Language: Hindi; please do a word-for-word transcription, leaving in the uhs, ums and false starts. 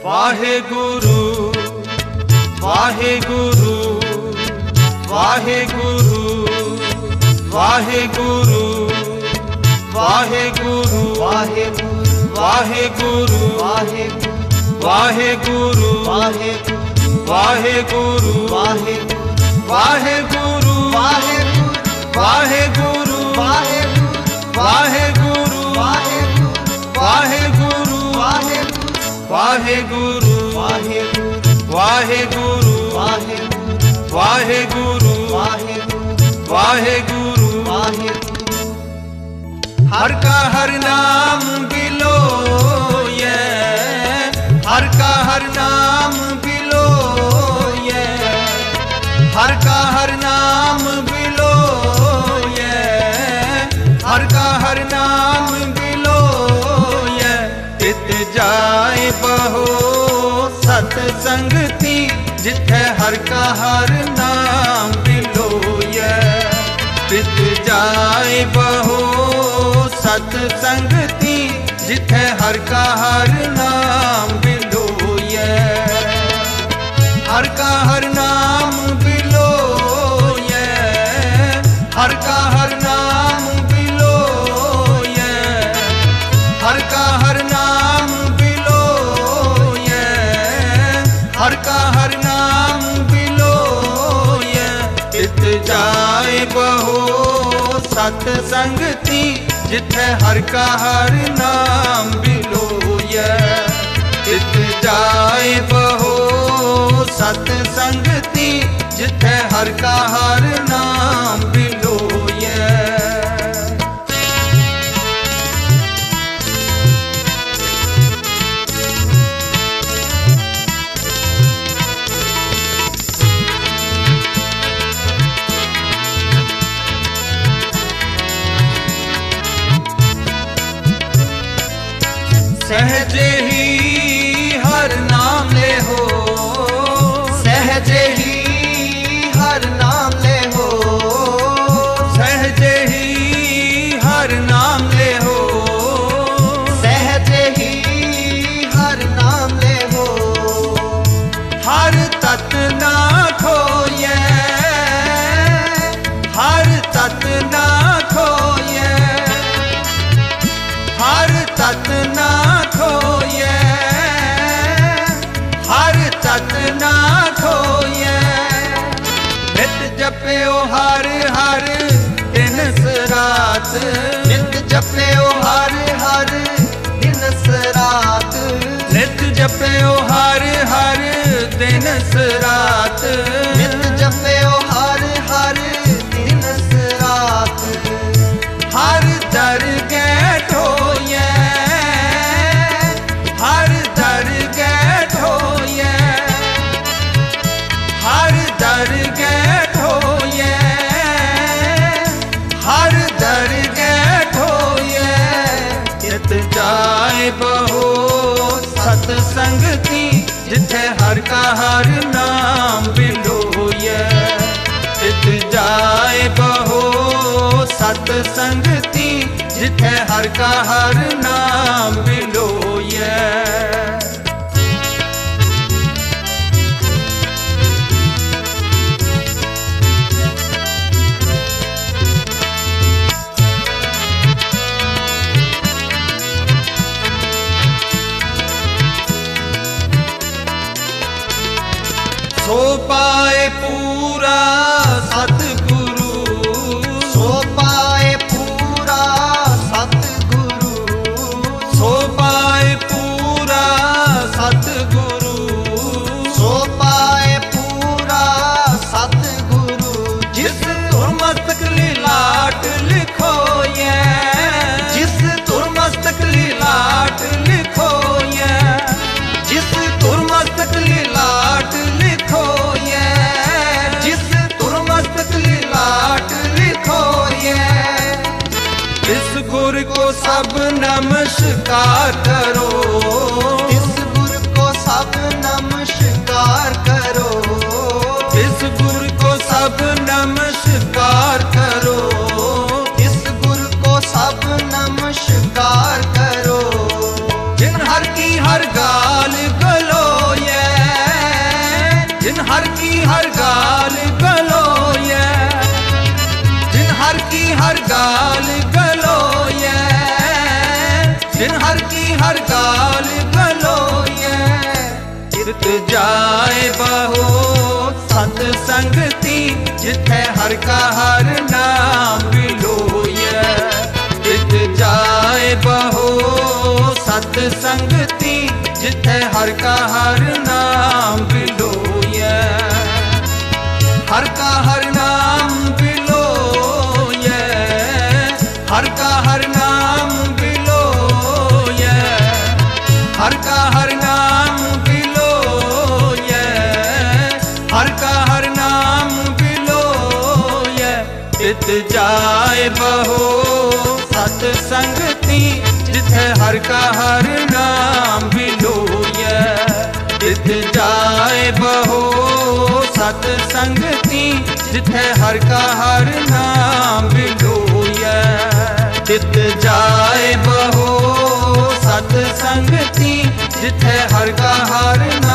वाहेगुरु वाहेगुरु वाहेगुरु वाहेगुरु वाहेगुरु वाहेगुरु वाहेगुरु वाहेगुरु वाहेगुरु वाहेगुरु वाहेगुरु वाहेगुरु वाहेगुरु वाहेगुरु वाहेगुरु वाहेगुरु वाहेगुरु हर का हर नाम बिलो ये हर का हर नाम बिलो ये हर का हर नाम बिलो ये हर का हर नाम बिलो ये तित जाए बहो सतसंगति जिथे हर का हर नाम बिलो ये तित जाए बहो सतसंगति जिथे हर का हर नाम बिलो ये हर का हर नाम बिलो ये हर का हर नाम बिलो ये हर का हर नाम बिलो ये हर का हर नाम बिलो ये इत जाए बहो सतसंगति जिथे हर का हर नाम बिलो ये इत जाए बहो सतसंगति जिथे हर का हर नाम बिलो ये सहजे ही हर नाम ले हो सहजे ही हर नाम ले हो सहजे ही हर नाम ले हो सहजे ही हर नाम ले हो हर तत ना खोए हर तत ना खोए हर तत ना खोए हर तत ना खोए नित जपयो हर हर दिन रात नित जपयो हर हर दिन रात नित जपयो हर हर दिन रात नित जपयो हर हर दिन रात हर दर गेट होए हर दर गेट होए हर दर गेट होए हर दर गेट होए इत जाए बहो सतसंगति जिथे हर का हर नाम बिलो ये इत जाए बहो सतसंगति जिथे हर का हर नाम बिलो ये सो पाए पूरा सतगुरु सो पाए पूरा सतगुरु सो पाए पूरा सतगुरु सो पाए पूरा सतगुरु जिस तुरमस्तक लीलाट लिखो ये जिस तुरमस्तक लीलाट लिखो ये जिस तुरमस्तक लीलाट लिखो ये जिस तुरमस्तक लीलाट लिखो ये इस गुर को सब नमस्कार करो इस गुर को सब नमस्कार करो इस गुर को सब नमस्कार करो इस गुर को सब नमस्कार करो जिन हर की हर गाल गलो हर की हर गाल गलोए, जिन हर की हर गाल गलोए, जिन हर की हर गाल गलोए। चित जाए बहो सत संगति, जिथे हर का हर नाम बिलोए। चित जाए बहो सत संगति, जिथे हर का हर नाम बिलोए। हर का हर नाम बिलोए, हर का हर नाम बिलोए, हर का हर नाम बिलोए, हर का हर नाम बिलोए। चित जाए बहो सत संगति, जिथे हर का हर नाम बिलोए। चित जाए बहो सत संगति, जिथे हर का हर नाम बिलोए। चित जाए बहो सत संगति, जिथे हर का हर नाम